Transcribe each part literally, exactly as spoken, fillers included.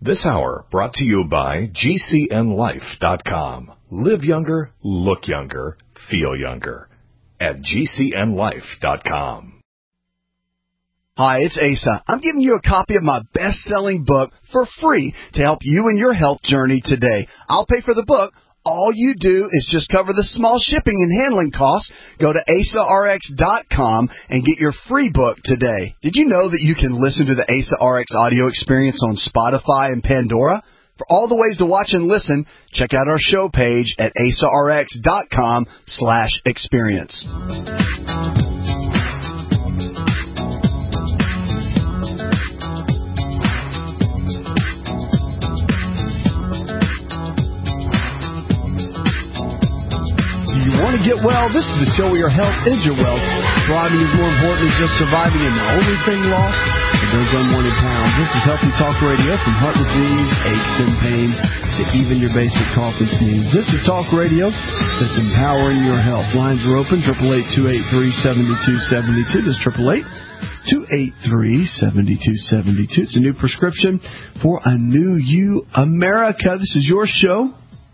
This hour brought to you by G C N life dot com. Live younger, look younger, feel younger at G C N life dot com. Hi, it's Asa. I'm giving you a copy of my best-selling book for free to help you in your health journey today. I'll pay for the book. All you do is just cover the small shipping and handling costs. Go to asa r x dot com and get your free book today. Did you know that you can listen to the Asa R X audio experience on Spotify and Pandora? For all the ways to watch and listen, check out our show page at asa r x dot com slash experience. You want to get well? This is the show where your health is your wealth. Thriving is more important than just surviving, and the only thing lost are those unwanted pounds. This is Healthy Talk Radio, from heart disease, aches and pains, to even your basic cough and sneeze. This is Talk Radio that's empowering your health. Lines are open, eight eight eight, two eight three, seven two seven two. That's eight eight eight, two eight three, seven two seven two. It's a new prescription for a new you, America. This is your show.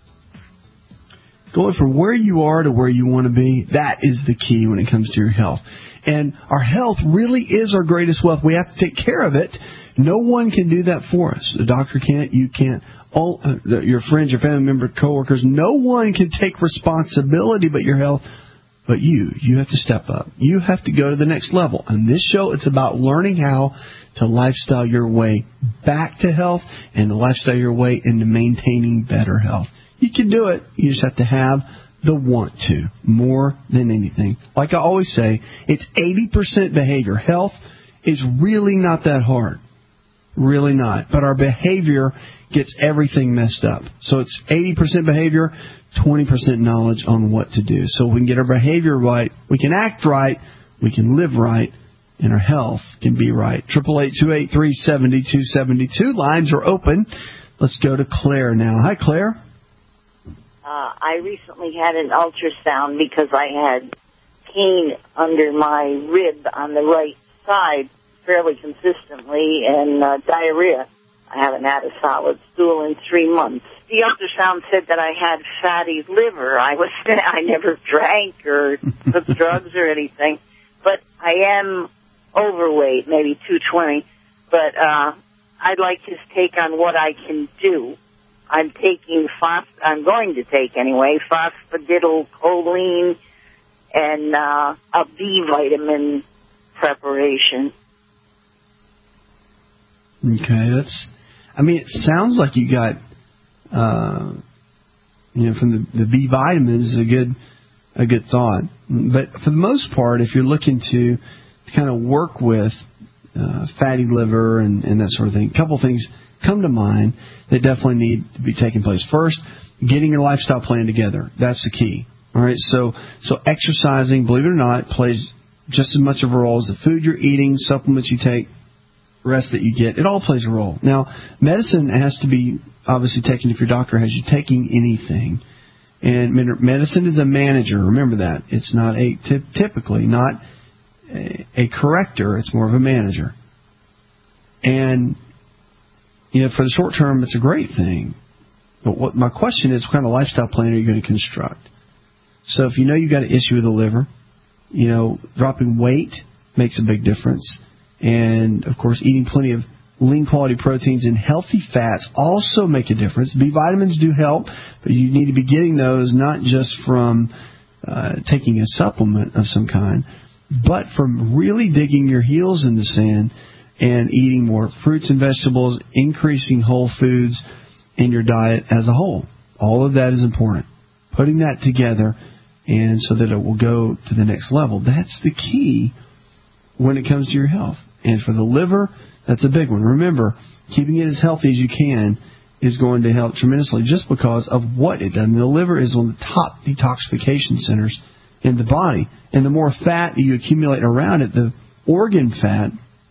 Going from where you are to where you want to be, that is the key when it comes to your health. And our health really is our greatest wealth. We have to take care of it. No one can do that for us. The doctor can't. You can't. All uh, your friends, your family members, coworkers, no one can take responsibility but your health. But you, you have to step up. You have to go to the next level. And this show, it's about learning how to lifestyle your way back to health and to lifestyle your way into maintaining better health. You can do it. You just have to have the want to, more than anything. Like I always say, it's eighty percent behavior. Health is really not that hard. Really not. But our behavior gets everything messed up. So it's eighty percent behavior, twenty percent knowledge on what to do. So we can get our behavior right, we can act right, we can live right, and our health can be right. eight eight eight, two eight three, seven two seven two. Lines are open. Let's go to Claire now. Hi, Claire. Uh, I recently had an ultrasound because I had pain under my rib on the right side fairly consistently and uh, diarrhea. I haven't had a solid stool in three months. The ultrasound said that I had fatty liver. I was I never drank or took drugs or anything, but I am overweight, maybe two twenty. But uh, I'd like his take on what I can do. I'm taking phos. I'm going to take anyway phosphatidylcholine and uh, a B vitamin preparation. Okay, that's. I mean, it sounds like you got, uh, you know, from the, the B vitamins, a good, a good thought. But for the most part, if you're looking to, to kind of work with uh, fatty liver and, and that sort of thing, a couple things come to mind that definitely need to be taking place. First, getting your lifestyle plan together. That's the key. All right, so so exercising, believe it or not, plays just as much of a role as the food you're eating, supplements you take, rest that you get. It all plays a role. Now, medicine has to be obviously taken if your doctor has you taking anything. And medicine is a manager. Remember that. It's not a t- typically not a, a corrector. It's more of a manager. And you know, for the short term, it's a great thing. But what my question is, what kind of lifestyle plan are you going to construct? So if you know you've got an issue with the liver, you know, dropping weight makes a big difference. And, of course, eating plenty of lean quality proteins and healthy fats also make a difference. B vitamins do help, but you need to be getting those not just from uh, taking a supplement of some kind, but from really digging your heels in the sand and eating more fruits and vegetables, increasing whole foods in your diet as a whole. All of that is important. Putting that together and so that it will go to the next level. That's the key when it comes to your health. And for the liver, that's a big one. Remember, keeping it as healthy as you can is going to help tremendously just because of what it does. I mean, the liver is one of the top detoxification centers in the body. And the more fat that you accumulate around it, the organ fat,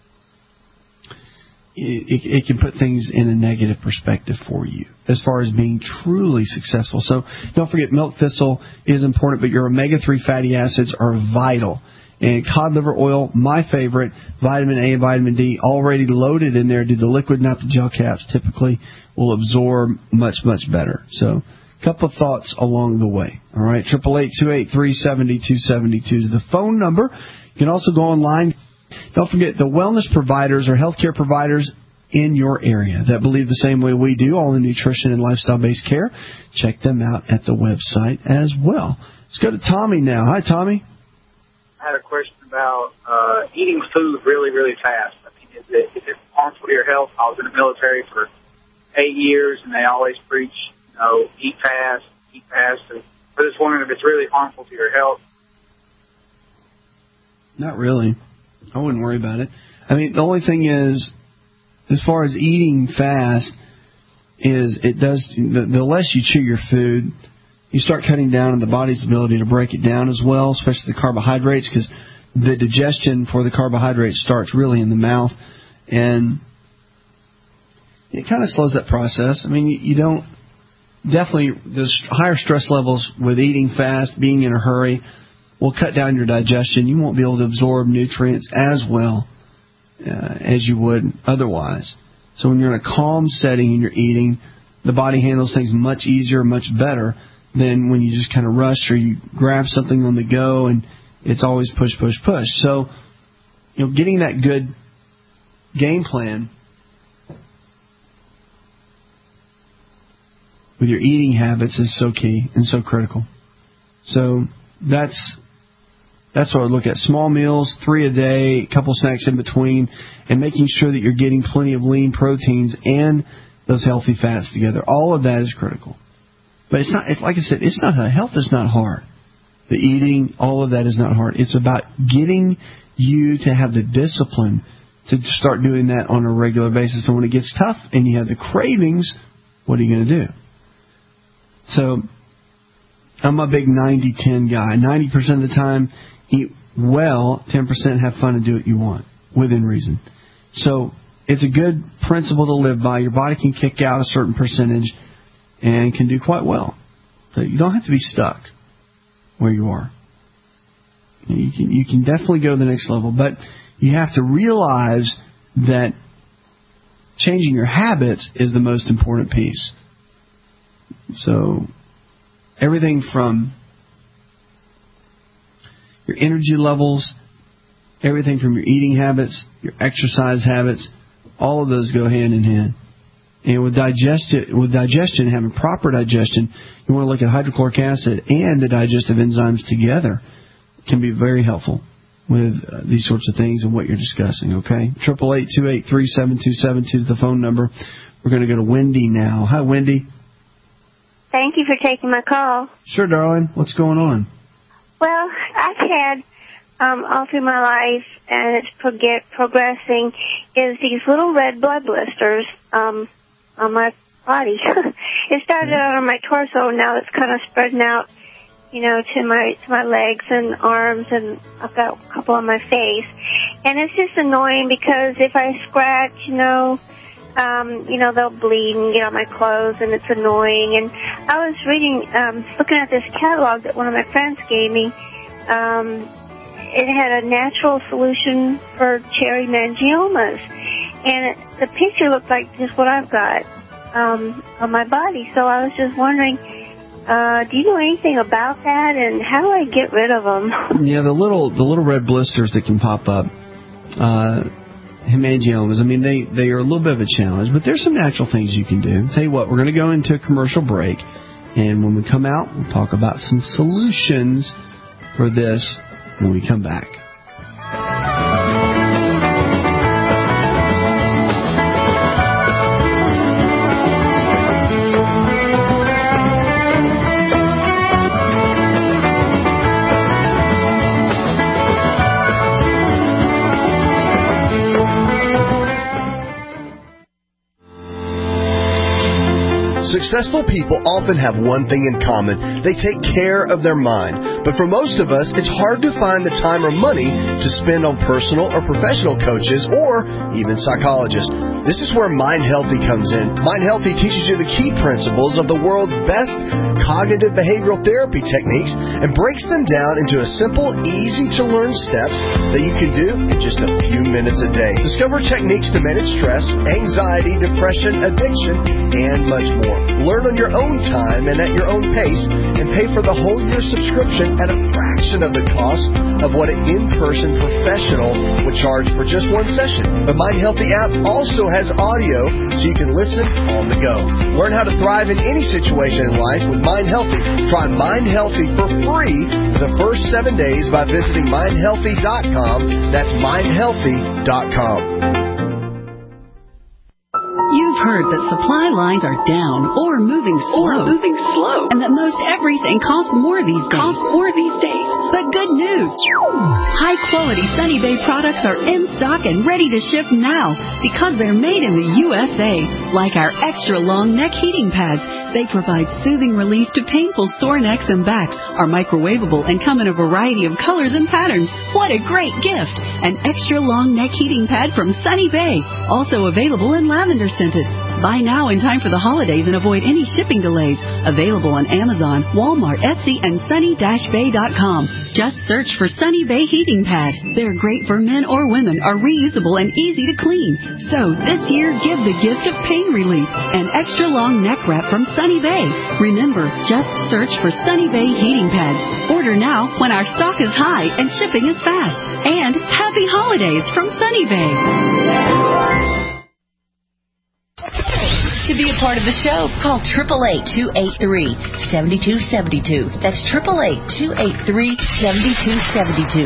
It, it, it can put things in a negative perspective for you as far as being truly successful. So don't forget, milk thistle is important, but your omega three fatty acids are vital. And cod liver oil, my favorite, vitamin A and vitamin D, already loaded in there. Do the liquid, not the gel caps, typically will absorb much, much better. So a couple of thoughts along the way. All right, eight eight eight, two eight three, seven two seven two is the phone number. You can also go online. Don't forget, the wellness providers or healthcare providers in your area that believe the same way we do, all in nutrition and lifestyle-based care. Check them out at the website as well. Let's go to Tommy now. Hi, Tommy. I had a question about uh, eating food really, really fast. I mean, is it, is it harmful to your health? I was in the military for eight years, and they always preach, you know, eat fast, eat fast. And I'm just wondering if it's really harmful to your health. Not really. I wouldn't worry about it. I mean, the only thing is, as far as eating fast, is it does the, the less you chew your food, you start cutting down on the body's ability to break it down as well, especially the carbohydrates, because the digestion for the carbohydrates starts really in the mouth, and it kind of slows that process. I mean, you, you don't definitely the higher stress levels with eating fast, being in a hurry, will cut down your digestion. You won't be able to absorb nutrients as well uh, as you would otherwise. So when you're in a calm setting and you're eating, the body handles things much easier, much better than when you just kind of rush or you grab something on the go and it's always push, push, push. So, you know, getting that good game plan with your eating habits is so key and so critical. So that's that's what I look at. Small meals, three a day, a couple snacks in between, and making sure that you're getting plenty of lean proteins and those healthy fats together. All of that is critical. But it's not, it's, like I said, it's not, health is not hard. The eating, all of that is not hard. It's about getting you to have the discipline to start doing that on a regular basis. And when it gets tough and you have the cravings, what are you going to do? So I'm a big ninety ten guy. ninety percent of the time, eat well, ten percent have fun and do what you want, within reason. So it's a good principle to live by. Your body can kick out a certain percentage and can do quite well. But you don't have to be stuck where you are. You can, you can definitely go to the next level, but you have to realize that changing your habits is the most important piece. So everything from your energy levels, everything from your eating habits, your exercise habits, all of those go hand in hand. And with digestion, with digestion, having proper digestion, you want to look at hydrochloric acid and the digestive enzymes together. It can be very helpful with uh, these sorts of things and what you're discussing, okay? Triple eight two eight three seven two seven two is the phone number. We're going to go to Wendy now. Hi, Wendy. Thank you for taking my call. Sure, darling. What's going on? Well, I've had um, all through my life, and it's prog- progressing, is these little red blood blisters um, on my body. It started out on my torso, now it's kind of spreading out, you know, to my to my legs and arms, and I've got a couple on my face. And it's just annoying because if I scratch, you know, um, you know, they'll bleed and get on my clothes, and it's annoying. And I was reading, um, looking at this catalog that one of my friends gave me. Um, it had a natural solution for cherry mangiomas. And it, the picture looked like just what I've got um, on my body. So I was just wondering, uh, do you know anything about that, and how do I get rid of them? Yeah, the little the little red blisters that can pop up, uh, hemangiomas. I mean, they, they are a little bit of a challenge, but there's some natural things you can do. Tell you what, we're going to go into a commercial break, and when we come out, we'll talk about some solutions for this when we come back. Successful people often have one thing in common. They take care of their mind. But for most of us, it's hard to find the time or money to spend on personal or professional coaches or even psychologists. This is where Mind Healthy comes in. Mind Healthy teaches you the key principles of the world's best cognitive behavioral therapy techniques and breaks them down into a simple, easy-to-learn steps that you can do in just a few minutes a day. Discover techniques to manage stress, anxiety, depression, addiction, and much more. Learn on your own time and at your own pace, and pay for the whole year subscription at a fraction of the cost of what an in-person professional would charge for just one session. The Mind Healthy app also has audio so you can listen on the go. Learn how to thrive in any situation in life with Mind Healthy. Try Mind Healthy for free for the first seven days by visiting mind healthy dot com. That's mind healthy dot com. You've heard that supply lines are down or moving slow, or moving slow, and that most everything costs more these days. Costs more these days. But good news! High-quality Sunny Bay products are in stock and ready to ship now because they're made in the U S A. Like our extra-long neck heating pads, they provide soothing relief to painful sore necks and backs, are microwavable, and come in a variety of colors and patterns. What a great gift! An extra-long neck heating pad from Sunny Bay, also available in lavender scented. Buy now in time for the holidays and avoid any shipping delays. Available on Amazon, Walmart, Etsy, and sunny dash bay dot com. Just search for Sunny Bay Heating Pad. They're great for men or women, are reusable and easy to clean. So this year, give the gift of pain relief. An extra long neck wrap from Sunny Bay. Remember, just search for Sunny Bay Heating Pads. Order now when our stock is high and shipping is fast. And happy holidays from Sunny Bay. To be a part of the show, call eight eight eight, two eight three, seven two seven two. That's eight eight eight, two eight three, seven two seven two.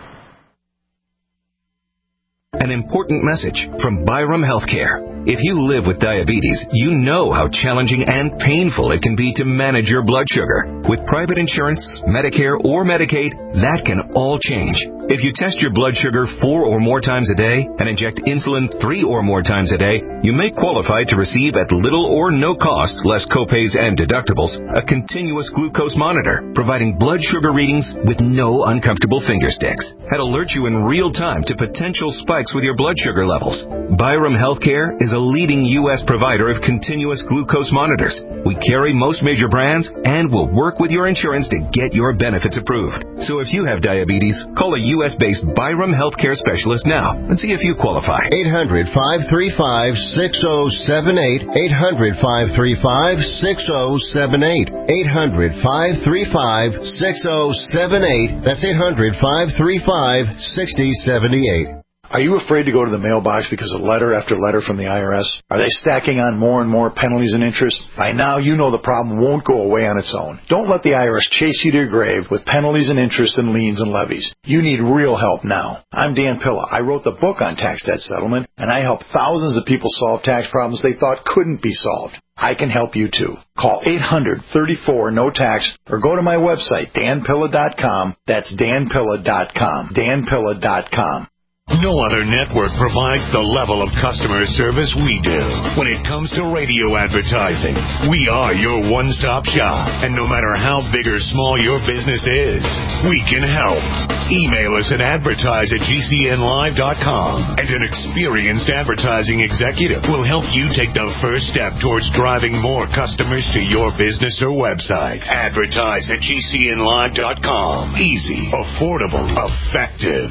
An important message from Byram Healthcare. If you live with diabetes, you know how challenging and painful it can be to manage your blood sugar. With private insurance, Medicare, or Medicaid, that can all change. If you test your blood sugar four or more times a day and inject insulin three or more times a day, you may qualify to receive at little or no cost, less copays and deductibles, a continuous glucose monitor, providing blood sugar readings with no uncomfortable finger sticks. That alert you in real time to potential spikes with your blood sugar levels. Byram Healthcare is a leading U S provider of continuous glucose monitors. We carry most major brands and will work with your insurance to get your benefits approved. So if you have diabetes, call a U S-based Byram Healthcare specialist now and see if you qualify. eight hundred, five three five, six oh seven eight. eight hundred, five three five, six oh seven eight. eight hundred, five three five, six oh seven eight. That's eight hundred, five three five, six oh seven eight. Are you afraid to go to the mailbox because of letter after letter from the I R S? Are they stacking on more and more penalties and interest? By now, you know the problem won't go away on its own. Don't let the I R S chase you to your grave with penalties and interest and liens and levies. You need real help now. I'm Dan Pilla. I wrote the book on tax debt settlement, and I help thousands of people solve tax problems they thought couldn't be solved. I can help you too. Call eight hundred, thirty-four, no tax or go to my website, dan pilla dot com. That's dan pilla dot com. dan pilla dot com. No other network provides the level of customer service we do. When it comes to radio advertising, we are your one-stop shop. And no matter how big or small your business is, we can help. Email us at advertise at g c n live dot com, and an experienced advertising executive will help you take the first step towards driving more customers to your business or website. Advertise at g c n live dot com. Easy, affordable, effective.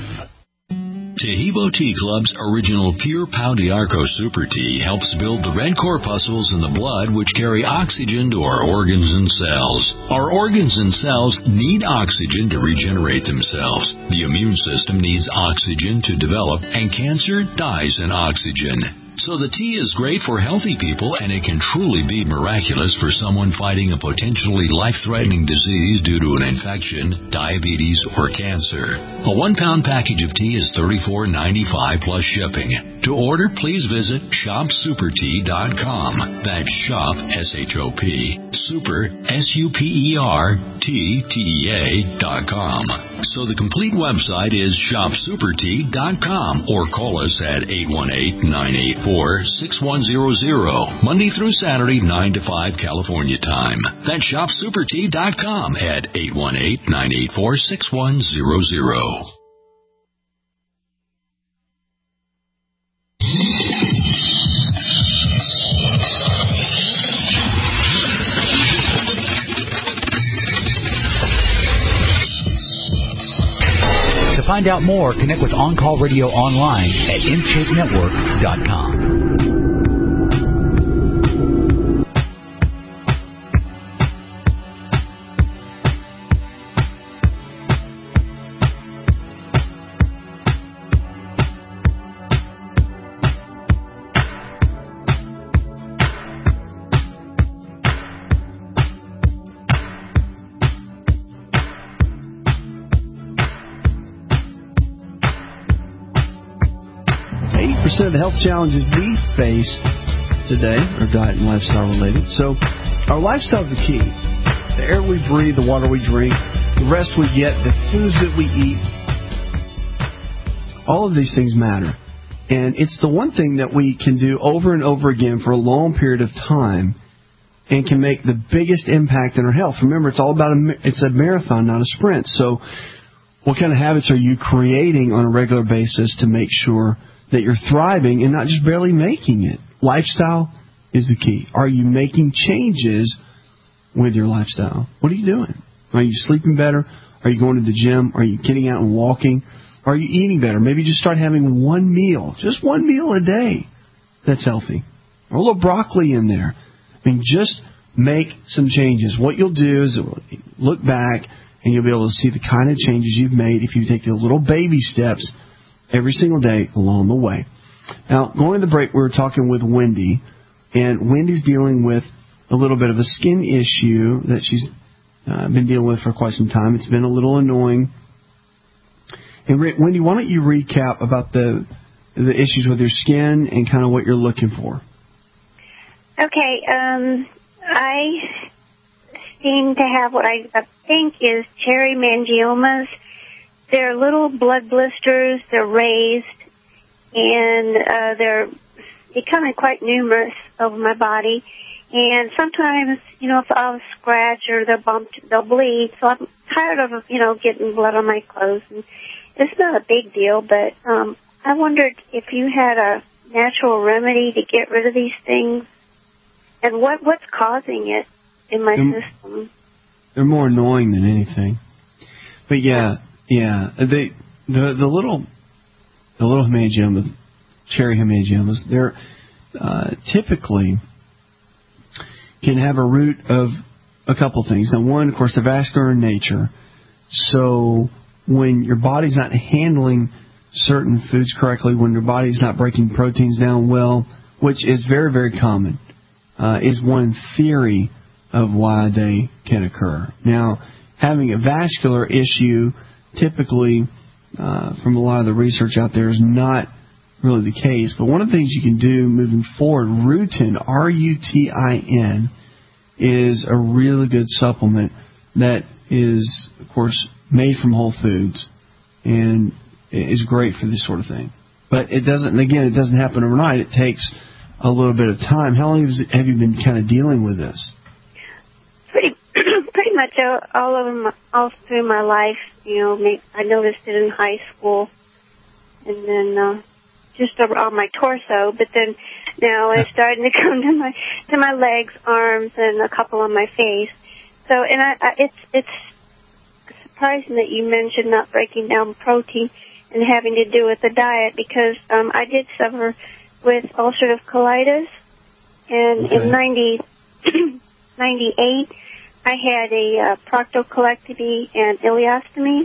Tahibo Tea Club's original Pure Pau d'Arco Super Tea helps build the red corpuscles in the blood which carry oxygen to our organs and cells. Our organs and cells need oxygen to regenerate themselves. The immune system needs oxygen to develop, and cancer dies in oxygen. So the tea is great for healthy people, and it can truly be miraculous for someone fighting a potentially life-threatening disease due to an infection, diabetes, or cancer. A one-pound package of tea is thirty-four ninety-five plus shipping. To order, please visit shop super tea dot com. That's shop, S H O P, super, S U P E R, T, T E A dot com. So the complete website is shop super tea dot com or call us at eight one eight, nine eight four, six one zero zero, Monday through Saturday, nine to five California time. That's shop super tea dot com at eight one eight, nine eight four, six one zero zero. To find out more, connect with On Call Radio online at in shape network dot com. Of the health challenges we face today are diet and lifestyle related. So our lifestyle is the key. The air we breathe, the water we drink, the rest we get, the foods that we eat, all of these things matter. And it's the one thing that we can do over and over again for a long period of time and can make the biggest impact in our health. Remember, it's all about a, it's a marathon, not a sprint. So what kind of habits are you creating on a regular basis to make sure that you're thriving and not just barely making it? Lifestyle is the key. Are you making changes with your lifestyle? What are you doing? Are you sleeping better? Are you going to the gym? Are you getting out and walking? Are you eating better? Maybe just start having one meal, just one meal a day that's healthy. Or a little broccoli in there. I mean, just make some changes. What you'll do is look back and you'll be able to see the kind of changes you've made if you take the little baby steps every single day along the way. Now, going to the break, we were talking with Wendy, and Wendy's dealing with a little bit of a skin issue that she's uh, been dealing with for quite some time. It's been a little annoying. And Wendy, why don't you recap about the the issues with your skin and kind of what you're looking for? Okay, um, I seem to have what I think is cherry mangiomas. They're little blood blisters. They're raised, and uh, they're becoming quite numerous over my body. And sometimes, you know, if I'll scratch or they're bumped, they'll bleed. So I'm tired of, you know, getting blood on my clothes. And it's not a big deal, but um, I wondered if you had a natural remedy to get rid of these things, and what what's causing it in my they're, system. They're more annoying than anything. But yeah. Yeah, they the the little the little hemangiomas, cherry hemangiomas, they're uh, typically can have a root of a couple things. Now, one, of course, they're vascular in nature. So when your body's not handling certain foods correctly, when your body's not breaking proteins down well, which is very, very common, uh, is one theory of why they can occur. Now, having a vascular issue typically, uh, from a lot of the research out there, is not really the case. But one of the things you can do moving forward, Rutin, R U T I N, is a really good supplement that is, of course, made from whole foods and is great for this sort of thing. But it doesn't, again, it doesn't happen overnight. It takes a little bit of time. How long have you been kind of dealing with this? Pretty pretty much all, all over my, all through my life. You know, I noticed it in high school, and then uh, just over on my torso. But then now it's starting to come to my to my legs, arms, and a couple on my face. So, and I, I it's it's surprising that you mentioned not breaking down protein and having to do with the diet, because um, I did suffer with ulcerative colitis, and okay. in ninety, ninety-eight, I had a uh, proctocolectomy and ileostomy.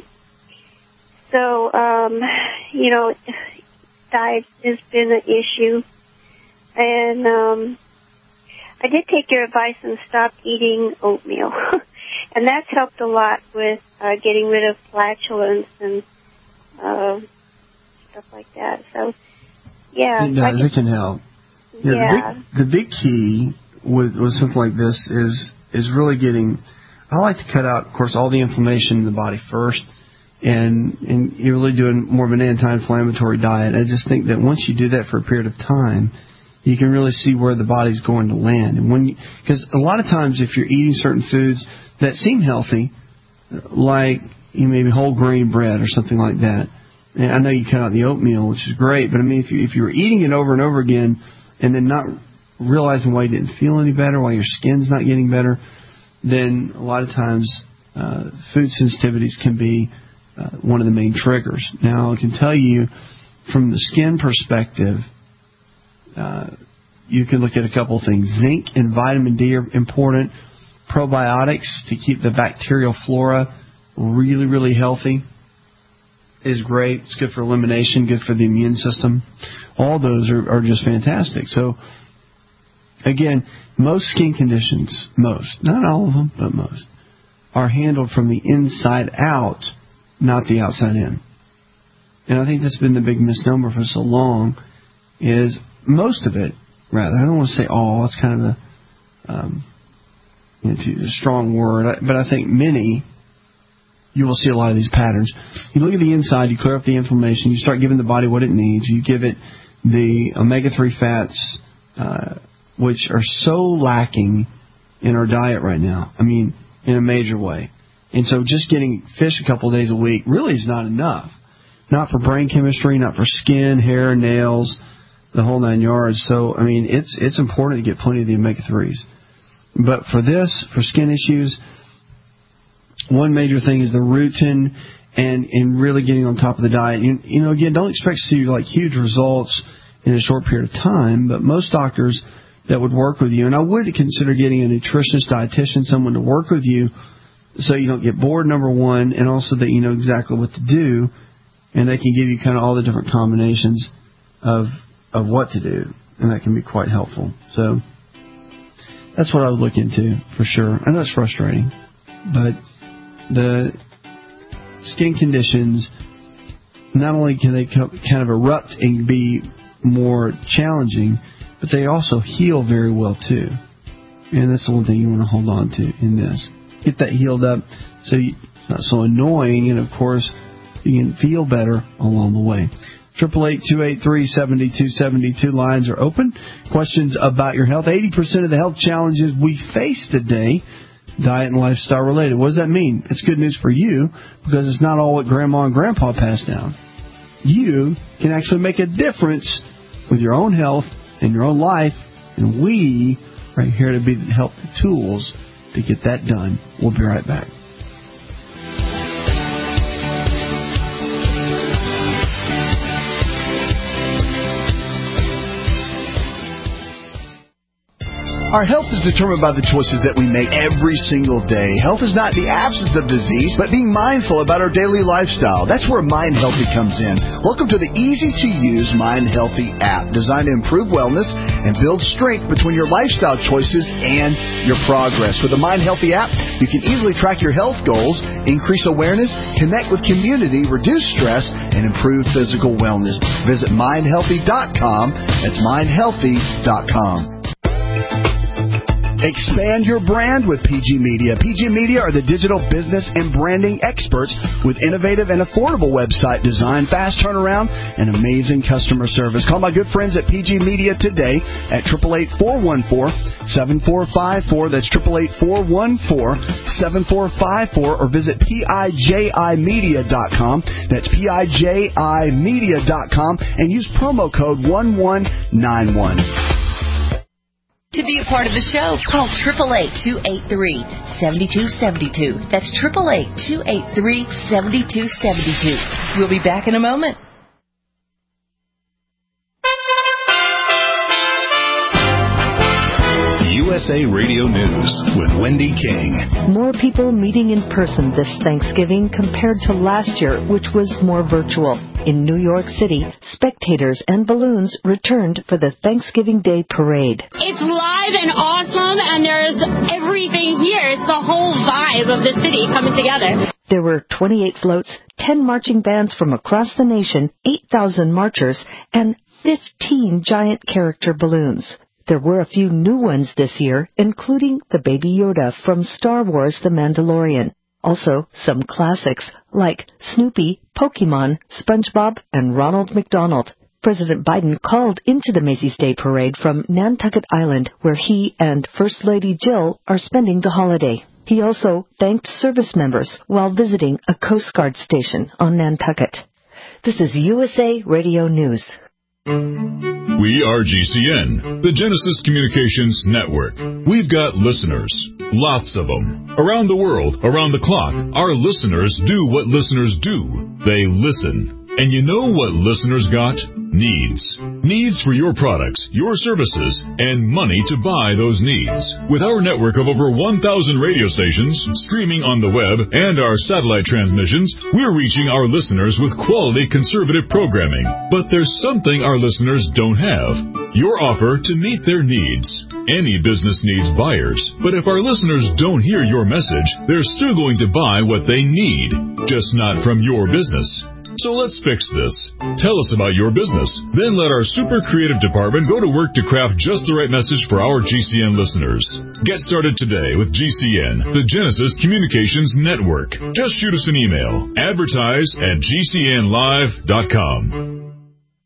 So, um, you know, diet has been an issue. And um, I did take your advice and stopped eating oatmeal. And that's helped a lot with uh, getting rid of flatulence and uh, stuff like that. So, Yeah. It does. It can help. Yeah. Yeah. The big, the big key with, with something like this is is really getting. I like to cut out, of course, all the inflammation in the body first, and and you're really doing more of an anti-inflammatory diet. I just think that once you do that for a period of time, you can really see where the body's going to land. And when because a lot of times if you're eating certain foods that seem healthy, like you know, maybe whole grain bread or something like that. And I know you cut out the oatmeal, which is great, but I mean, if you if you were eating it over and over again and then not realizing why you didn't feel any better, why your skin's not getting better, then a lot of times uh, food sensitivities can be uh, one of the main triggers. Now, I can tell you from the skin perspective, uh, you can look at a couple of things. Zinc and vitamin D are important. Probiotics to keep the bacterial flora really, really healthy is great. It's good for elimination, good for the immune system. All those are, are just fantastic. So, again, most skin conditions, most, not all of them, but most, are handled from the inside out, not the outside in. And I think that's been the big misnomer for so long, is most of it, rather, I don't want to say all, it's kind of a, um, you know, a strong word, but I think many, you will see a lot of these patterns. You look at the inside, you clear up the inflammation, you start giving the body what it needs, you give it the omega three fats, uh, which are so lacking in our diet right now. I mean, in a major way. And so just getting fish a couple of days a week really is not enough. Not for brain chemistry, not for skin, hair, nails, the whole nine yards. So, I mean, it's it's important to get plenty of the omega threes. But for this, for skin issues, one major thing is the rutin and, and really getting on top of the diet. You, you know, again, don't expect to see like huge results in a short period of time, but most doctors that would work with you, and I would consider getting a nutritionist, dietitian, someone to work with you so you don't get bored, number one, and also that you know exactly what to do, and they can give you kind of all the different combinations of of what to do, and that can be quite helpful. So that's what I would look into for sure. I know it's frustrating, but the skin conditions, not only can they kind of erupt and be more challenging, but they also heal very well too. And that's the one thing you want to hold on to in this. Get that healed up so you, it's not so annoying, and of course you can feel better along the way. Triple eight two eight three seventy two seventy two lines are open. Questions about your health. Eighty percent of the health challenges we face today, diet and lifestyle related. What does that mean? It's good news for you because it's not all what Grandma and Grandpa passed down. You can actually make a difference with your own health in your own life, and we are here to be the help, the tools to get that done. We'll be right back. Our health is determined by the choices that we make every single day. Health is not the absence of disease, but being mindful about our daily lifestyle. That's where Mind Healthy comes in. Welcome to the easy-to-use Mind Healthy app, designed to improve wellness and build strength between your lifestyle choices and your progress. With the Mind Healthy app, you can easily track your health goals, increase awareness, connect with community, reduce stress, and improve physical wellness. Visit mind healthy dot com. That's mind healthy dot com. Expand your brand with P G Media. P G Media are the digital business and branding experts with innovative and affordable website design, fast turnaround, and amazing customer service. Call my good friends at P G Media today at eight eight eight, four one four, seven four five four. That's eight eight eight, four one four, seven four five four, or visit piji media dot com. That's piji media dot com and use promo code one one nine one. To be a part of the show, call eight eight eight, two eight three, seven two seven two. That's eight eight eight, two eight three, seven two seven two. We'll be back in a moment. U S A Radio News with Wendy King. More people meeting in person this Thanksgiving compared to last year, which was more virtual. In New York City, spectators and balloons returned for the Thanksgiving Day Parade. It's live and awesome, and there's everything here. It's the whole vibe of the city coming together. There were twenty-eight floats, ten marching bands from across the nation, eight thousand marchers, and fifteen giant character balloons. There were a few new ones this year, including the Baby Yoda from Star Wars The Mandalorian. Also, some classics like Snoopy, Pokemon, SpongeBob, and Ronald McDonald. President Biden called into the Macy's Day Parade from Nantucket Island, where he and First Lady Jill are spending the holiday. He also thanked service members while visiting a Coast Guard station on Nantucket. This is U S A Radio News. We are G C N, the Genesis Communications Network. We've got listeners, lots of them. Around the world, around the clock, our listeners do what listeners do. They listen. And you know what listeners got? Needs. Needs for your products, your services, and money to buy those needs. With our network of over one thousand radio stations, streaming on the web, and our satellite transmissions, we're reaching our listeners with quality conservative programming. But there's something our listeners don't have. Your offer to meet their needs. Any business needs buyers, but if our listeners don't hear your message, they're still going to buy what they need, just not from your business. So let's fix this. Tell us about your business. Then let our super creative department go to work to craft just the right message for our G C N listeners. Get started today with G C N, the Genesis Communications Network. Just shoot us an email. Advertise at G C N live dot com.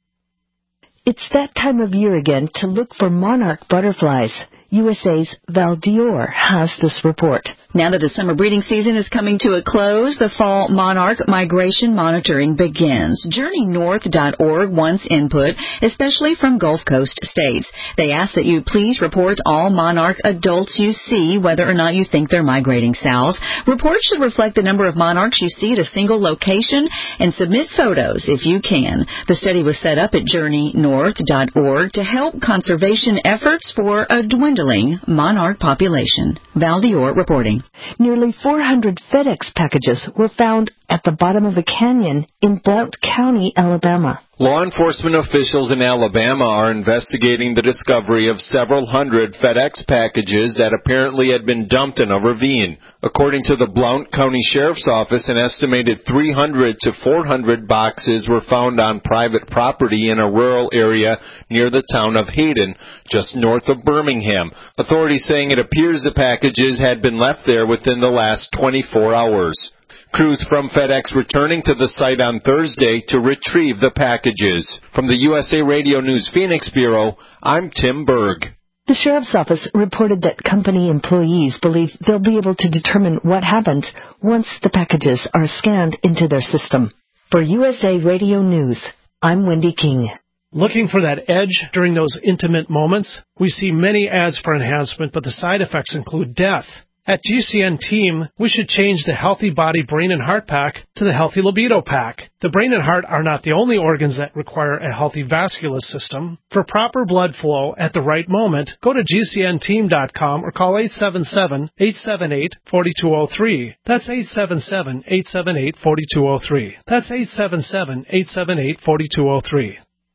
It's that time of year again to look for monarch butterflies. U S A's Val Dior has this report. Now that the summer breeding season is coming to a close, the fall monarch migration monitoring begins. Journey North dot org wants input, especially from Gulf Coast states. They ask that you please report all monarch adults you see, whether or not you think they're migrating south. Reports should reflect the number of monarchs you see at a single location, and submit photos if you can. The study was set up at Journey North dot org to help conservation efforts for a dwindling monarch population. Val Dior reporting. Nearly four hundred FedEx packages were found at the bottom of a canyon in Blount County, Alabama. Law enforcement officials in Alabama are investigating the discovery of several hundred FedEx packages that apparently had been dumped in a ravine. According to the Blount County Sheriff's Office, an estimated three hundred to four hundred boxes were found on private property in a rural area near the town of Hayden, just north of Birmingham. Authorities saying it appears the packages had been left there within the last twenty-four hours. Crews from FedEx returning to the site on Thursday to retrieve the packages. From the U S A Radio News Phoenix Bureau, I'm Tim Berg. The Sheriff's Office reported that company employees believe they'll be able to determine what happened once the packages are scanned into their system. For U S A Radio News, I'm Wendy King. Looking for that edge during those intimate moments? We see many ads for enhancement, but the side effects include death. At G C N Team, we should change the Healthy Body Brain and Heart Pack to the Healthy Libido Pack. The brain and heart are not the only organs that require a healthy vascular system. For proper blood flow at the right moment, go to G C N team dot com or call eight seven seven, eight seven eight, four two zero three. That's eight seven seven, eight seven eight, four two zero three. That's eight seven seven, eight seven eight, four two zero three.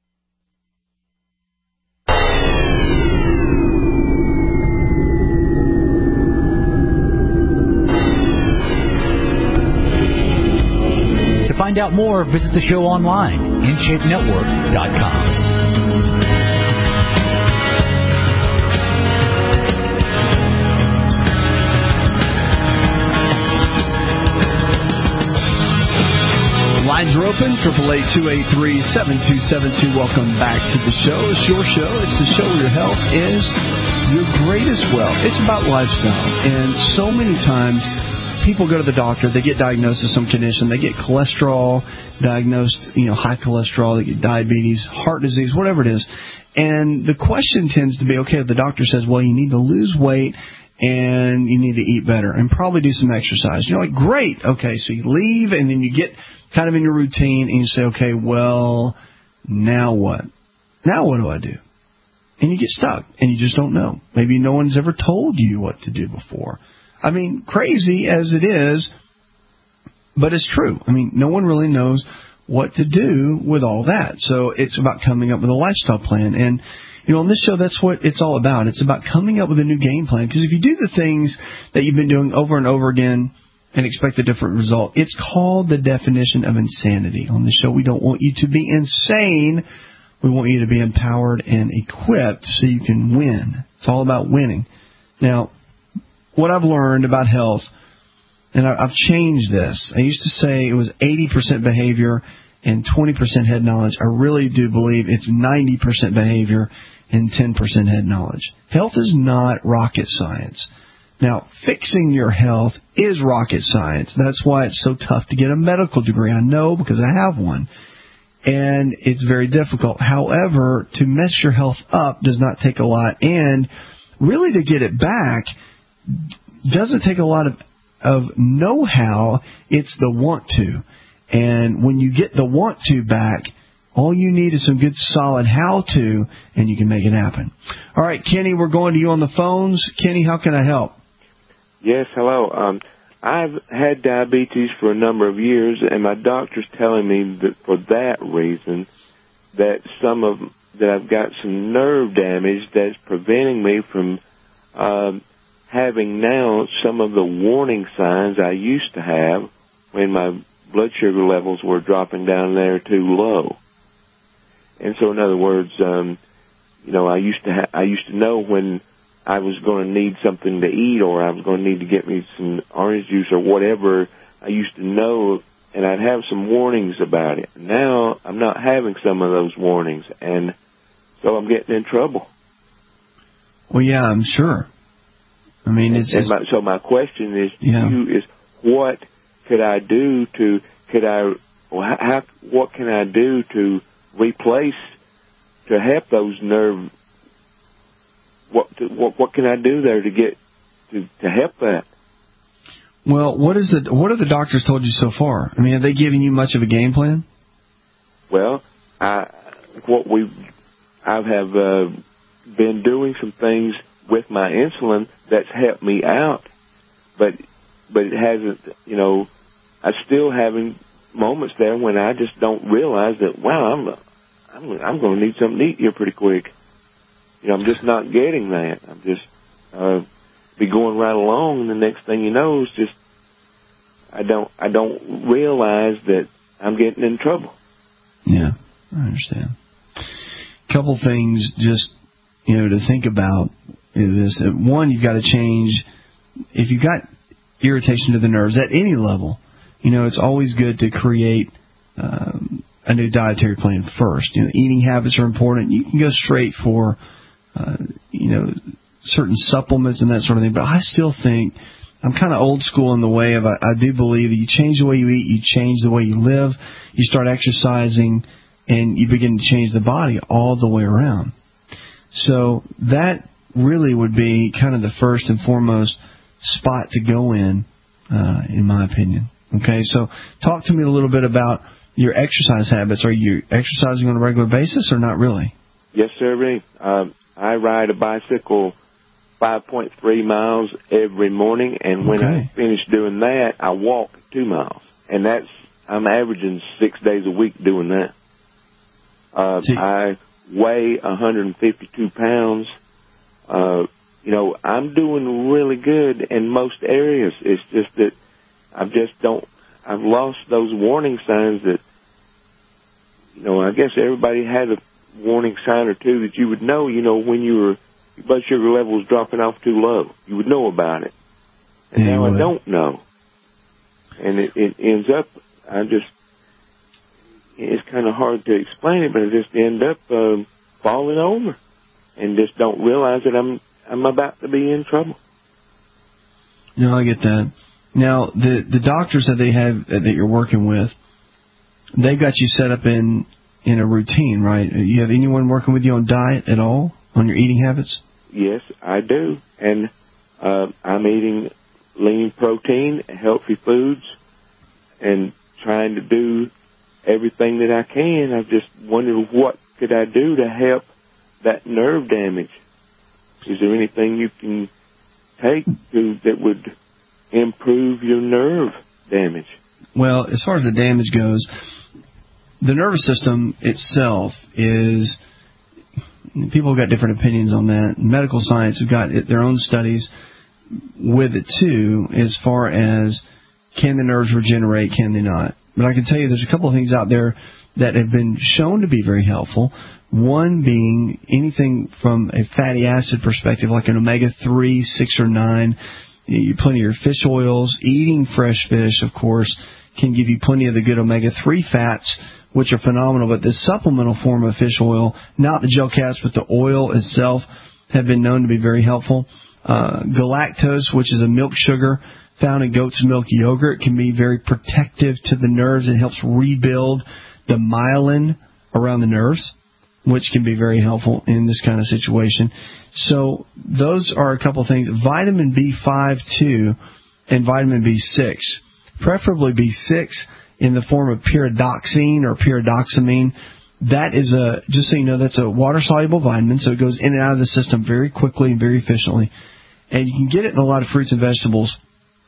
To find out more, visit the show online, in shape network dot com. Lines are open, triple eight, two eight three, seven two seven two. Welcome back to the show. It's your show. It's the show where your health is your greatest wealth. It's about lifestyle. And so many times, people go to the doctor, they get diagnosed with some condition, they get cholesterol diagnosed, you know, high cholesterol, they get diabetes, heart disease, whatever it is. And the question tends to be, okay, the doctor says, well, you need to lose weight and you need to eat better and probably do some exercise. You're like, great. Okay, so you leave and then you get kind of in your routine and you say, okay, well, now what? Now what do I do? And you get stuck and you just don't know. Maybe no one's ever told you what to do before. I mean, crazy as it is, but it's true. I mean, no one really knows what to do with all that. So it's about coming up with a lifestyle plan. And, you know, on this show, that's what it's all about. It's about coming up with a new game plan. Because if you do the things that you've been doing over and over again and expect a different result, it's called the definition of insanity. On this show, we don't want you to be insane. We want you to be empowered and equipped so you can win. It's all about winning. Now, what I've learned about health, and I've changed this. I used to say it was eighty percent behavior and twenty percent head knowledge. I really do believe it's ninety percent behavior and ten percent head knowledge. Health is not rocket science. Now, fixing your health is rocket science. That's why it's so tough to get a medical degree. I know because I have one. And it's very difficult. However, to mess your health up does not take a lot. And really to get it back doesn't take a lot of, of know-how. It's the want to. And when you get the want to back, all you need is some good solid how-to, and you can make it happen. All right, Kenny, we're going to you on the phones. Kenny, how can I help? Yes, hello. Um, I've had diabetes for a number of years, and my doctor's telling me that for that reason, that some of that I've got some nerve damage that's preventing me from um, having now some of the warning signs I used to have when my blood sugar levels were dropping down there too low. And so, in other words, um, you know, I used to ha- I used to know when I was going to need something to eat, or I was going to need to get me some orange juice or whatever. I used to know, and I'd have some warnings about it. Now I'm not having some of those warnings, and so I'm getting in trouble. Well, yeah, I'm sure. I mean, it's, and it's my, so my question is, yeah. to you is what could I do to could I well, how what can I do to replace to help those nerve? What, what what can I do there to get to, to help that? Well, what is it? What have the doctors told you so far? I mean, have they given you much of a game plan? Well, I what we I have uh, been doing some things with my insulin that's helped me out, but but it hasn't. You know, I'm still having moments there when I just don't realize that. Wow, I'm I'm I'm going to need something to eat here pretty quick. You know, I'm just not getting that. I'm just uh, be going right along, and the next thing you know is just I don't I don't realize that I'm getting in trouble. Yeah, I understand. A couple things just you know to think about is this. One, you've got to change if you've got irritation to the nerves at any level. You know, it's always good to create um, a new dietary plan first. You know, eating habits are important. You can go straight for Uh, you know, certain supplements and that sort of thing. But I still think I'm kind of old school in the way of I, I do believe that you change the way you eat, you change the way you live, you start exercising, and you begin to change the body all the way around. So that really would be kind of the first and foremost spot to go in, uh, in my opinion. Okay, so talk to me a little bit about your exercise habits. Are you exercising on a regular basis or not really? Yes, sir. Um, I ride a bicycle five point three miles every morning, and when okay. I finish doing that, I walk two miles. And that's, I'm averaging six days a week doing that. Uh, I weigh one hundred fifty-two pounds. Uh, you know, I'm doing really good in most areas. It's just that I just don't, I've lost those warning signs that, you know, I guess everybody had a warning sign or two that you would know, you know, when you were, your blood sugar level was dropping off too low. You would know about it. And yeah, now well. I don't know. And it, it ends up, I just, it's kind of hard to explain it, but I just end up uh, falling over and just don't realize that I'm I'm about to be in trouble. No, I get that. Now, the the doctors that they have that you're working with, they've got you set up in in a routine, right? You have anyone working with you on diet at all, on your eating habits? Yes, I do. And uh, I'm eating lean protein, healthy foods, and trying to do everything that I can. I just wondered what could I do to help that nerve damage. Is there anything you can take to that would improve your nerve damage? Well, as far as the damage goes, the nervous system itself is, people have got different opinions on that. Medical science have got their own studies with it too, as far as can the nerves regenerate, can they not. But I can tell you there's a couple of things out there that have been shown to be very helpful. One being anything from a fatty acid perspective, like an omega three, six, or nine. You plenty of your fish oils. Eating fresh fish, of course, can give you plenty of the good omega three fats, which are phenomenal. But this supplemental form of fish oil, not the gel caps, but the oil itself, have been known to be very helpful. Uh, galactose, which is a milk sugar found in goat's milk yogurt, can be very protective to the nerves. It helps rebuild the myelin around the nerves, which can be very helpful in this kind of situation. So those are a couple things. Vitamin B five, too, and vitamin B six. Preferably B six in the form of pyridoxine or pyridoxamine. That is a, just so you know, that's a water-soluble vitamin, so it goes in and out of the system very quickly and very efficiently. And you can get it in a lot of fruits and vegetables.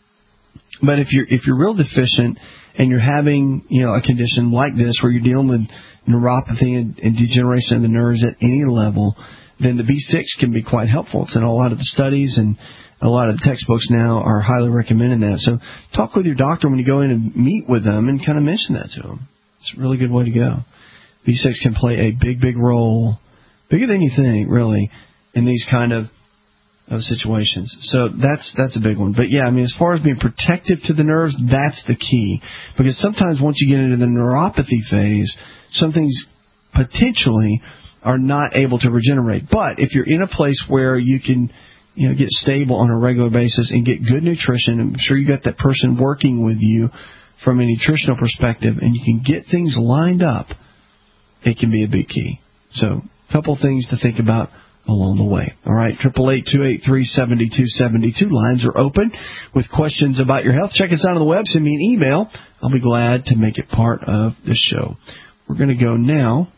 But if you're if you're real deficient and you're having, you know, a condition like this where you're dealing with neuropathy and, and degeneration of the nerves at any level, then the B six can be quite helpful. It's in a lot of the studies, and a lot of the textbooks now are highly recommending that. So talk with your doctor when you go in and meet with them and kind of mention that to them. It's a really good way to go. B six can play a big, big role, bigger than you think, really, in these kind of, of situations. So that's that's a big one. But, yeah, I mean, as far as being protective to the nerves, that's the key. Because sometimes once you get into the neuropathy phase, some things potentially are not able to regenerate. But if you're in a place where you can, you know, get stable on a regular basis and get good nutrition, I'm sure you got that person working with you from a nutritional perspective, and you can get things lined up, it can be a big key. So a couple things to think about along the way. All right, eight eight eight, two eight three, seven two seven two. Lines are open with questions about your health. Check us out on the web. Send me an email. I'll be glad to make it part of the show. We're going to go now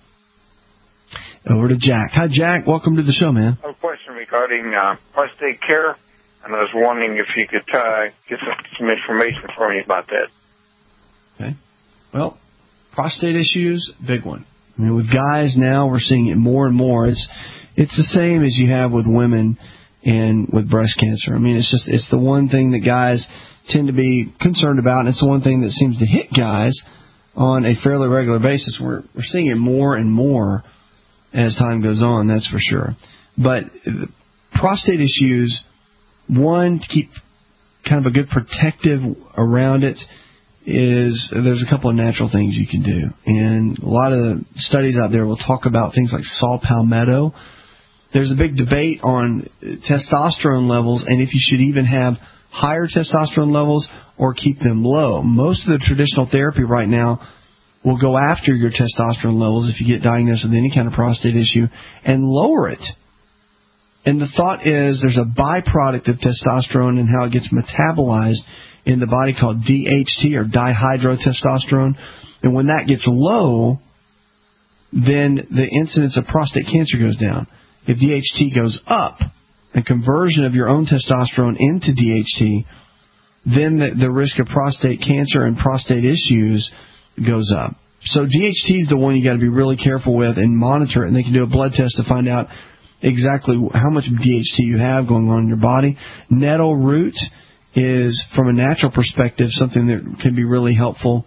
over to Jack. Hi, Jack. Welcome to the show, man. I have a question regarding uh, prostate care, and I was wondering if you could uh, get some, some information for me about that. Okay. Well, prostate issues, big one. I mean, with guys now, we're seeing it more and more. It's it's the same as you have with women and with breast cancer. I mean, it's just it's the one thing that guys tend to be concerned about, and it's the one thing that seems to hit guys on a fairly regular basis. We're we're seeing it more and more as time goes on, that's for sure. But prostate issues, one, to keep kind of a good protective around it, is there's a couple of natural things you can do. And a lot of the studies out there will talk about things like saw palmetto. There's a big debate on testosterone levels and if you should even have higher testosterone levels or keep them low. Most of the traditional therapy right now will go after your testosterone levels if you get diagnosed with any kind of prostate issue and lower it. And the thought is there's a byproduct of testosterone and how it gets metabolized in the body called D H T, or dihydrotestosterone. And when that gets low, then the incidence of prostate cancer goes down. If D H T goes up, a conversion of your own testosterone into D H T, then the, the risk of prostate cancer and prostate issues goes up. So D H T is the one you got to be really careful with and monitor it. And they can do a blood test to find out exactly how much D H T you have going on in your body. Nettle root is, from a natural perspective, something that can be really helpful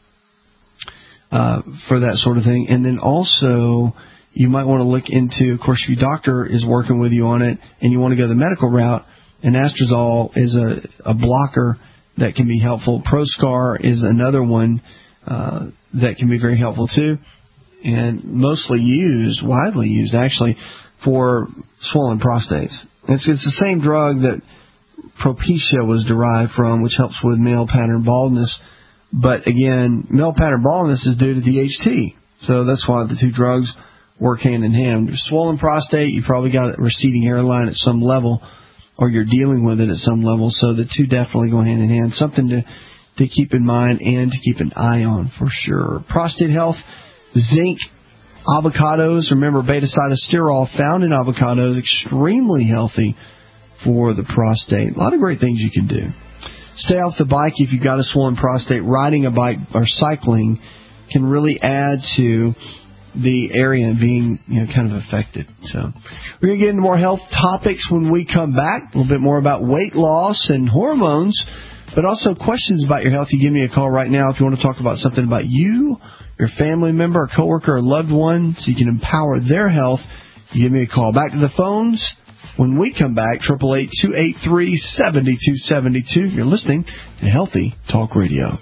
uh, for that sort of thing. And then also, you might want to look into, of course, if your doctor is working with you on it and you want to go the medical route, anastrozole is a, a blocker that can be helpful. Proscar is another one uh, that can be very helpful too, and mostly used, widely used actually, for swollen prostates. It's, it's the same drug that Propecia was derived from, which helps with male pattern baldness. But again, male pattern baldness is due to D H T. So that's why the two drugs work hand in hand. Your swollen prostate, you probably got a receding hairline at some level, or you're dealing with it at some level. So the two definitely go hand in hand. Something to, to keep in mind and to keep an eye on for sure. Prostate health, zinc, avocados. Remember, beta-cytosterol found in avocados, extremely healthy for the prostate. A lot of great things you can do. Stay off the bike if you've got a swollen prostate. Riding a bike or cycling can really add to the area being, you know, kind of affected. So we're going to get into more health topics when we come back. A little bit more about weight loss and hormones, but also questions about your health. You give me a call right now if you want to talk about something about you, your family member, or coworker, or loved one so you can empower their health, you give me a call. Back to the phones when we come back, eight eight eight, two eight three, seven two seven two. You're listening to Healthy Talk Radio.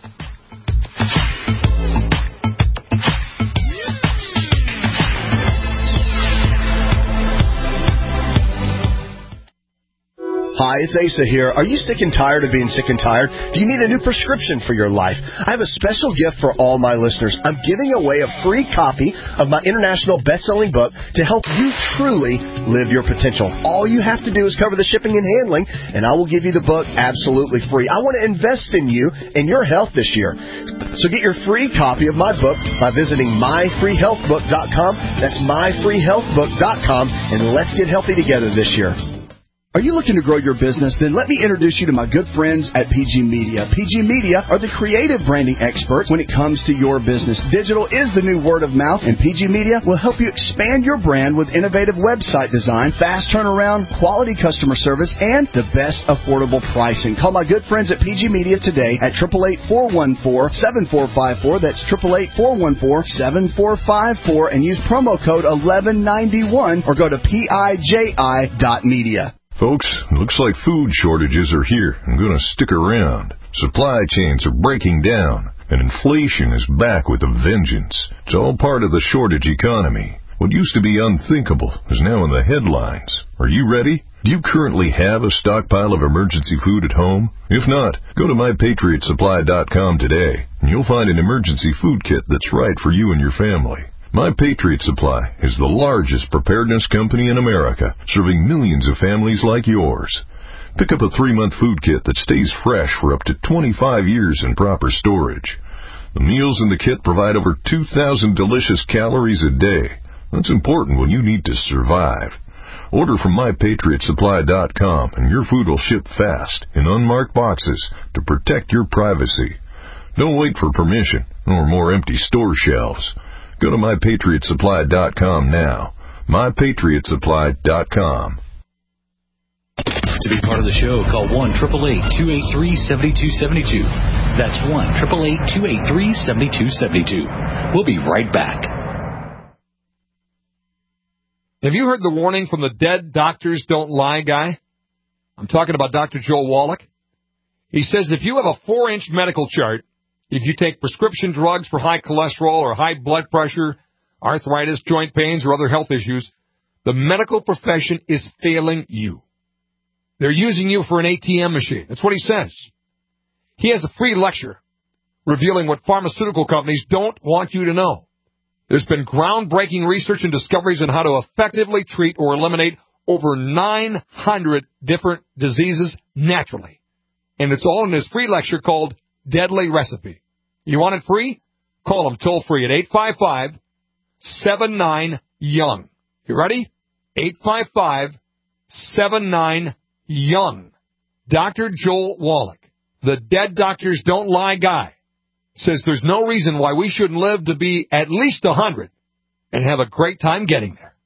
Hi, it's Asa here. Are you sick and tired of being sick and tired? Do you need a new prescription for your life? I have a special gift for all my listeners. I'm giving away a free copy of my international best-selling book to help you truly live your potential. All you have to do is cover the shipping and handling, and I will give you the book absolutely free. I want to invest in you and your health this year. So get your free copy of my book by visiting my free health book dot com. That's my free health book dot com, and let's get healthy together this year. Are you looking to grow your business? Then let me introduce you to my good friends at P G Media. P G Media are the creative branding experts when it comes to your business. Digital is the new word of mouth, and P G Media will help you expand your brand with innovative website design, fast turnaround, quality customer service, and the best affordable pricing. Call my good friends at P G Media today at eight eight eight, four one four, seven four five four. That's eight eight eight, four one four, seven four five four, and use promo code eleven ninety-one or go to P I J I dot media. Folks, looks like food shortages are here and going to stick around. Supply chains are breaking down, and inflation is back with a vengeance. It's all part of the shortage economy. What used to be unthinkable is now in the headlines. Are you ready? Do you currently have a stockpile of emergency food at home? If not, go to my patriot supply dot com today, and you'll find an emergency food kit that's right for you and your family. My Patriot Supply is the largest preparedness company in America, serving millions of families like yours. Pick up a three-month food kit that stays fresh for up to twenty-five years in proper storage. The meals in the kit provide over two thousand delicious calories a day. That's important when you need to survive. Order from my patriot supply dot com, and your food will ship fast in unmarked boxes to protect your privacy. Don't wait for permission or more empty store shelves. Go to my patriot supply dot com now. my patriot supply dot com. To be part of the show, call one eight eight eight, two eight three, seven two seven two. That's one eight eight eight, two eight three, seven two seven two. We'll be right back. Have you heard the warning from the Dead Doctors Don't Lie guy? I'm talking about Doctor Joel Wallach. He says if you have a four-inch medical chart, if you take prescription drugs for high cholesterol or high blood pressure, arthritis, joint pains, or other health issues, the medical profession is failing you. They're using you for an A T M machine. That's what he says. He has a free lecture revealing what pharmaceutical companies don't want you to know. There's been groundbreaking research and discoveries on how to effectively treat or eliminate over nine hundred different diseases naturally. And it's all in his free lecture called Deadly Recipe. You want it free? Call him toll free at eight five five, seven nine, young. You ready? eight five five, seven nine, young. Doctor Joel Wallach, the Dead Doctors Don't Lie guy, says there's no reason why we shouldn't live to be at least one hundred and have a great time getting there.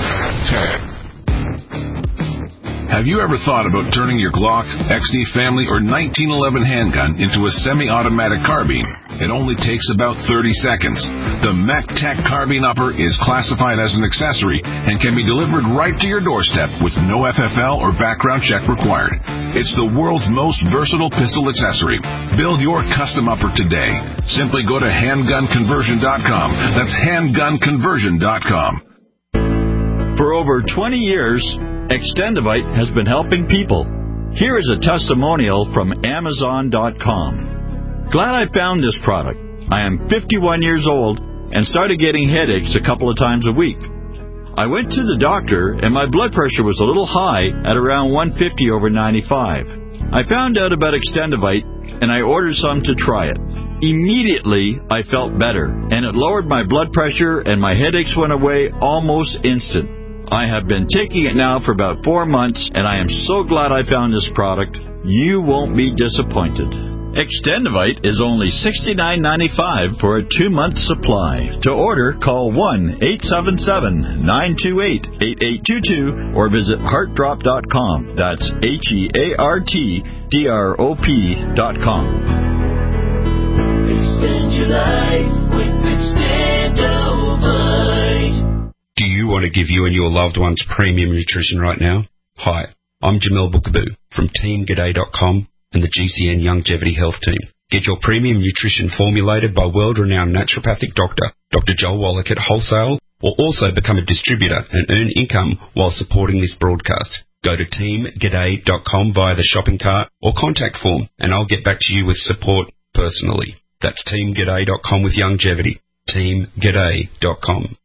Have you ever thought about turning your Glock, X D Family, or nineteen eleven handgun into a semi-automatic carbine? It only takes about thirty seconds. The MacTech Carbine Upper is classified as an accessory and can be delivered right to your doorstep with no F F L or background check required. It's the world's most versatile pistol accessory. Build your custom upper today. Simply go to handgun conversion dot com. That's handgun conversion dot com. For over twenty years, Extendivite has been helping people. Here is a testimonial from Amazon dot com. Glad I found this product. I am fifty-one years old and started getting headaches a couple of times a week. I went to the doctor and my blood pressure was a little high at around one fifty over ninety-five. I found out about Extendivite and I ordered some to try it. Immediately, I felt better and it lowered my blood pressure and my headaches went away almost instant. I have been taking it now for about four months, and I am so glad I found this product. You won't be disappointed. Extendivite is only sixty-nine ninety-five for a two-month supply. To order, call one eight seven seven, nine two eight, eight eight two two or visit heart drop dot com. That's H E A R T D R O P dot com. Extend your life with Extendovite. Do you want to give you and your loved ones premium nutrition right now? Hi, I'm Jamel Bookaboo from Team G'day dot com and the G C N Longevity Health Team. Get your premium nutrition formulated by world-renowned naturopathic doctor, Doctor Joel Wallach at wholesale, or also become a distributor and earn income while supporting this broadcast. Go to Team G'day dot com via the shopping cart or contact form, and I'll get back to you with support personally. That's Team G'day dot com with longevity. Team G'day dot com.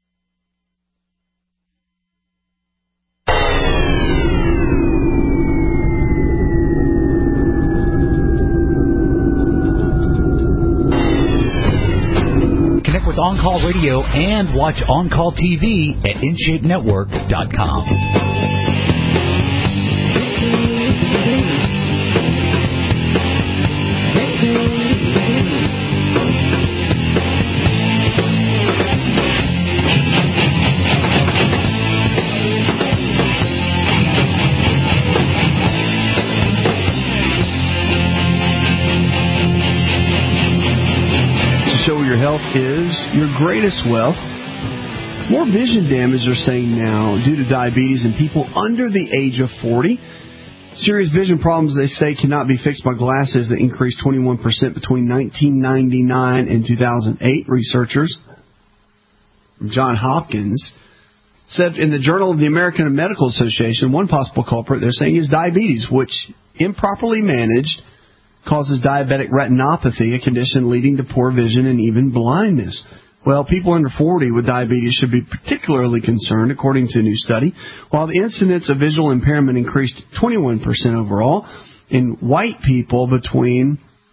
Connect with On Call Radio and watch On Call T V at in shape network dot com. Your health is your greatest wealth. More vision damage, they're saying now, due to diabetes in people under the age of forty. Serious vision problems, they say, cannot be fixed by glasses that increased twenty-one percent between nineteen ninety-nine and two thousand eight. Researchers from Johns Hopkins said in the Journal of the American Medical Association, one possible culprit, they're saying, is diabetes, which, improperly managed, causes diabetic retinopathy, a condition leading to poor vision and even blindness. Well, people under forty with diabetes should be particularly concerned, according to a new study. While the incidence of visual impairment increased twenty-one percent overall, in white people between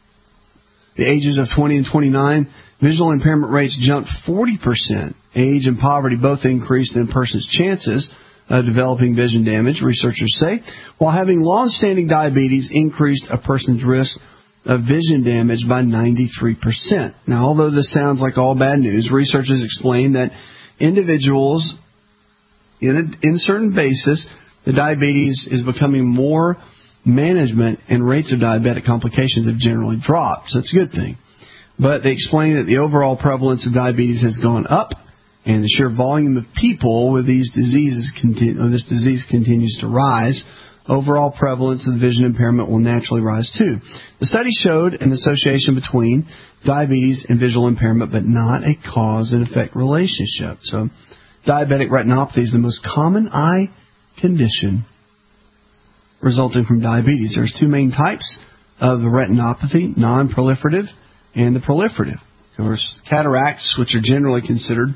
the ages of twenty and twenty-nine, visual impairment rates jumped forty percent. Age and poverty both increased in a person's chances of developing vision damage, researchers say, while having long-standing diabetes increased a person's risk of vision damage by ninety-three percent. Now, although this sounds like all bad news, researchers explain that individuals, in a in certain basis, the diabetes is becoming more management and rates of diabetic complications have generally dropped. So it's a good thing. But they explain that the overall prevalence of diabetes has gone up, and the sheer volume of people with these diseases continue, or this disease continues to rise. Overall prevalence of vision impairment will naturally rise too. The study showed an association between diabetes and visual impairment, but not a cause and effect relationship. So, diabetic retinopathy is the most common eye condition resulting from diabetes. There's two main types of the retinopathy: non-proliferative and the proliferative. Of course, cataracts, which are generally considered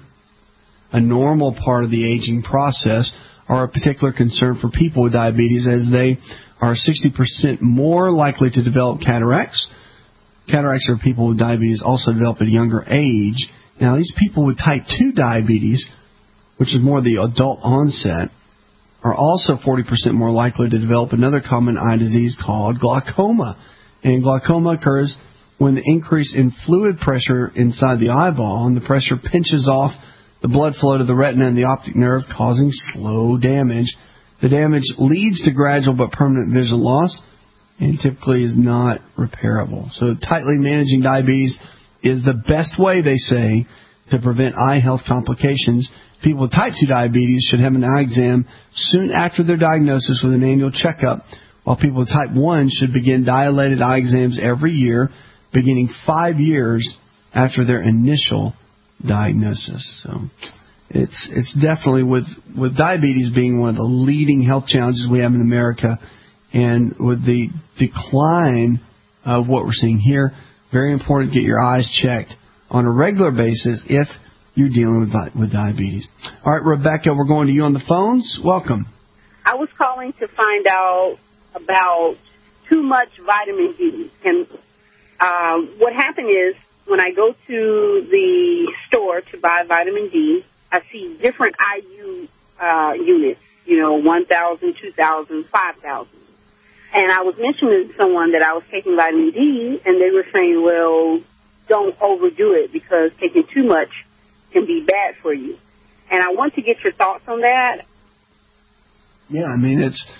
a normal part of the aging process, are a particular concern for people with diabetes, as they are sixty percent more likely to develop cataracts. Cataracts are people with diabetes also develop at a younger age. Now, these people with type two diabetes, which is more the adult onset, are also forty percent more likely to develop another common eye disease called glaucoma. And glaucoma occurs when the increase in fluid pressure inside the eyeball, and the pressure pinches off the blood flow to the retina and the optic nerve, causing slow damage. The damage leads to gradual but permanent vision loss and typically is not repairable. So tightly managing diabetes is the best way, they say, to prevent eye health complications. People with type two diabetes should have an eye exam soon after their diagnosis with an annual checkup, while people with type one should begin dilated eye exams every year, beginning five years after their initial diagnosis. So it's it's definitely, with with diabetes being one of the leading health challenges we have in America, and with the decline of what we're seeing here, very important to get your eyes checked on a regular basis if you're dealing with with diabetes. All right, Rebecca, we're going to you on the phones. Welcome. I was calling to find out about too much vitamin D. And uh, what happened is, when I go to the store to buy vitamin D, I see different I U uh, units, you know, one thousand, two thousand, five thousand. And I was mentioning to someone that I was taking vitamin D, and they were saying, well, don't overdo it because taking too much can be bad for you. And I want to get your thoughts on that. Yeah, I mean, it's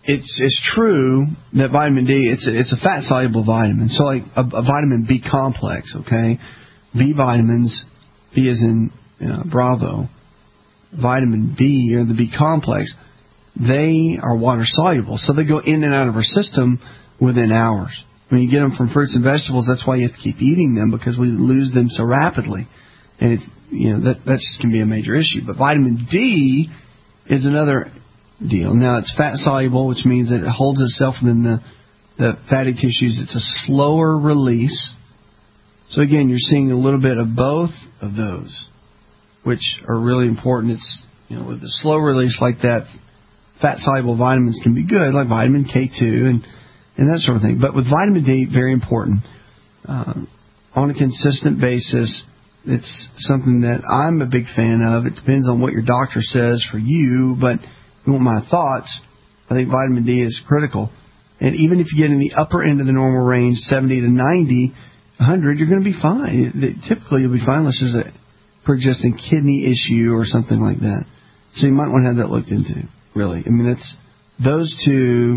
it's it's true that vitamin D, it's a, it's a fat-soluble vitamin. So like a, a vitamin B complex, okay? B vitamins, B as in you know, Bravo, vitamin B or the B complex, they are water-soluble. So they go in and out of our system within hours. When you get them from fruits and vegetables, that's why you have to keep eating them, because we lose them so rapidly. And, it, you know, that, that can be a major issue. But vitamin D is another deal. Now, it's fat-soluble, which means that it holds itself within the, the fatty tissues. It's a slower release. So, again, you're seeing a little bit of both of those, which are really important. It's, you know, with a slow release like that, fat-soluble vitamins can be good, like vitamin K two and, and that sort of thing. But with vitamin D, very important. Um, on a consistent basis, it's something that I'm a big fan of. It depends on what your doctor says for you, but if you want my thoughts, I think vitamin D is critical. And even if you get in the upper end of the normal range, seventy to ninety, one hundred, you're going to be fine. Typically, you'll be fine unless there's a pre-existing kidney issue or something like that. So you might want to have that looked into, really. I mean, it's those two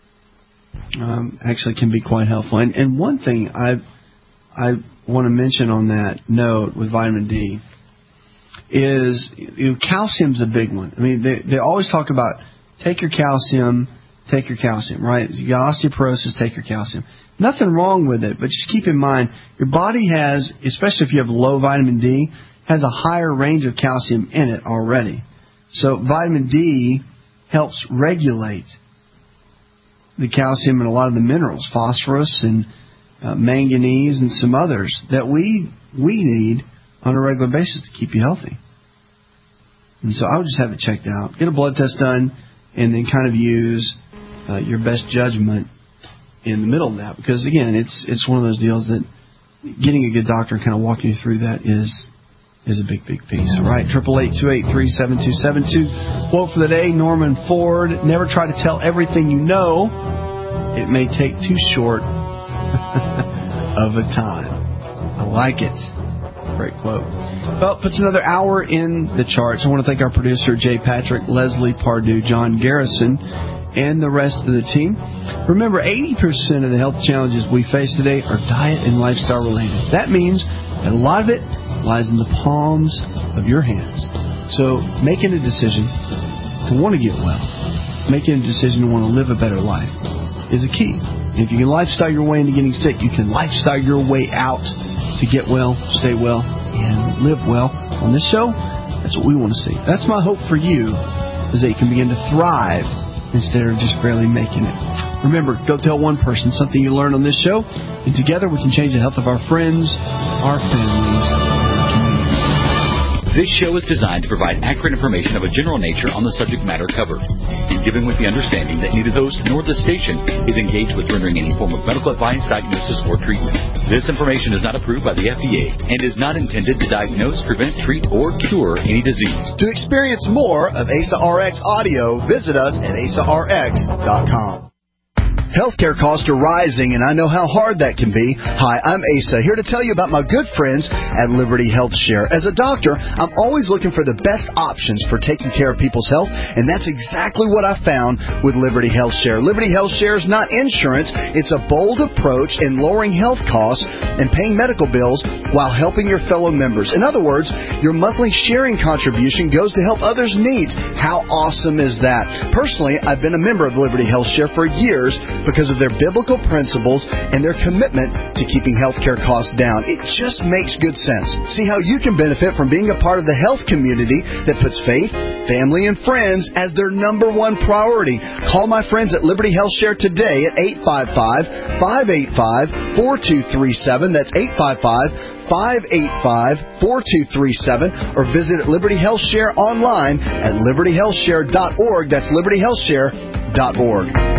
um, actually can be quite helpful. And, and one thing I I want to mention on that note with vitamin D is, you know, calcium's a big one. I mean, they they always talk about take your calcium, take your calcium, right? You got osteoporosis, take your calcium. Nothing wrong with it, but just keep in mind, your body has, especially if you have low vitamin D, has a higher range of calcium in it already. So vitamin D helps regulate the calcium and a lot of the minerals, phosphorus and uh, manganese and some others that we we need on a regular basis to keep you healthy. And so I would just have it checked out. Get a blood test done and then kind of use uh, your best judgment in the middle of that. Because, again, it's it's one of those deals that getting a good doctor and kind of walking you through that is is a big, big piece. All right, eight eight eight, two eight three, seven two seven two. Quote for the day, Norman Ford, never try to tell everything you know. It may take too short of a time. I like it. Great quote. Well, puts another hour in the charts. I want to thank our producer, Jay Patrick, Leslie Pardue, John Garrison, and the rest of the team. Remember, eighty percent of the health challenges we face today are diet and lifestyle related. That means that a lot of it lies in the palms of your hands. So making a decision to want to get well, making a decision to want to live a better life is a key. If you can lifestyle your way into getting sick, you can lifestyle your way out to get well, stay well, and live well. On this show, that's what we want to see. That's my hope for you, is that you can begin to thrive instead of just barely making it. Remember, go tell one person something you learned on this show, and together we can change the health of our friends, our families. This show is designed to provide accurate information of a general nature on the subject matter covered, given with the understanding that neither host nor the station is engaged with rendering any form of medical advice, diagnosis, or treatment. This information is not approved by the F D A and is not intended to diagnose, prevent, treat, or cure any disease. To experience more of A S A R X audio, visit us at A S A R X dot com. Healthcare costs are rising, and I know how hard that can be. Hi, I'm Asa, here to tell you about my good friends at Liberty Health Share. As a doctor, I'm always looking for the best options for taking care of people's health, and that's exactly what I found with Liberty Health Share. Liberty Health Share is not insurance. It's a bold approach in lowering health costs and paying medical bills while helping your fellow members. In other words, your monthly sharing contribution goes to help others' needs. How awesome is that? Personally, I've been a member of Liberty Health Share for years, because of their biblical principles and their commitment to keeping healthcare costs down. It just makes good sense. See how you can benefit from being a part of the health community that puts faith, family, and friends as their number one priority. Call my friends at Liberty Health Share today at eight five five, five eight five, four two three seven. That's eight five five, five eight five, four two three seven. Or visit Liberty Health Share online at liberty health share dot org. That's liberty health share dot org.